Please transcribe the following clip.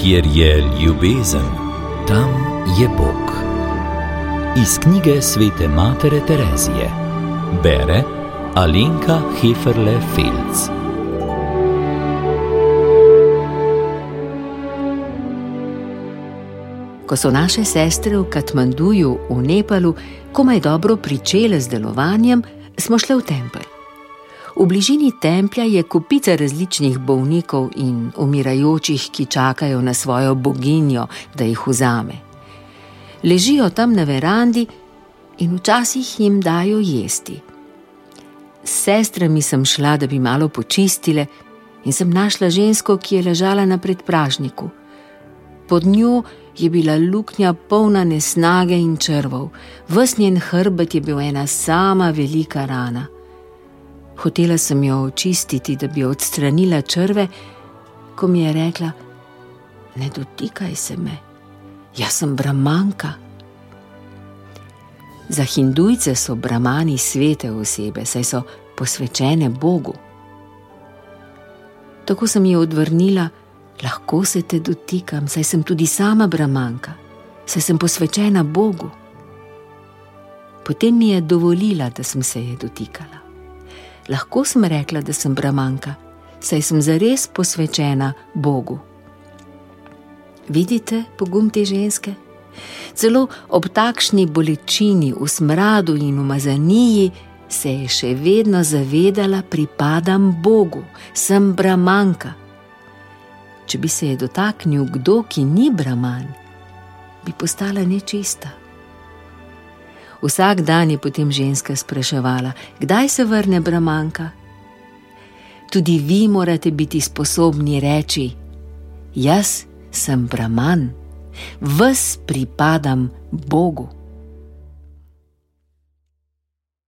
Kjer je ljubezen, tam je Bog. Iz knjige svete matere Terezije. Bere Alenka Heferle-Felc. Ko so naše sestre v Katmanduju v Nepalu komaj dobro pričele z delovanjem, smo šle v tempelj. V bližini templja je kopica različnih bolnikov in umirajočih, ki čakajo na svojo boginjo, da jih vzame. Ležijo tam na verandi in včasih jim dajo jesti. S sestrami sem šla, da bi malo počistile, in sem našla žensko, ki je ležala na predpražniku. Pod njo je bila luknja polna nesnage in črvov. Ves njen hrbet je bil ena sama velika rana. Hotela sem jo očistiti, da bi odstranila črve, ko mi je rekla: "Ne dotikaj se me, jaz sem brahmanka." Za hindujce so brahmani svete osebe, saj so posvečene Bogu. Tako sem ji odvrnila: "Lahko se te dotikam, saj sem tudi sama brahmanka, saj sem posvečena Bogu." Potem mi je dovolila, da sem se je dotikala. Lahko sem rekla, da sem brahmanka, saj sem zares posvečena Bogu. Vidite pogum te ženske? Celo ob takšni bolečini, v smradu in umazaniji se je še vedno zavedala: pripadam Bogu, sem brahmanka. Če bi se je dotaknil kdo, ki ni brahman, bi postala nečista. Vsak dan je potem ženska spraševala: "Kdaj se vrne brahmanka?" Tudi vi morate biti sposobni reči: "Jaz sem brahman, ves pripadam Bogu."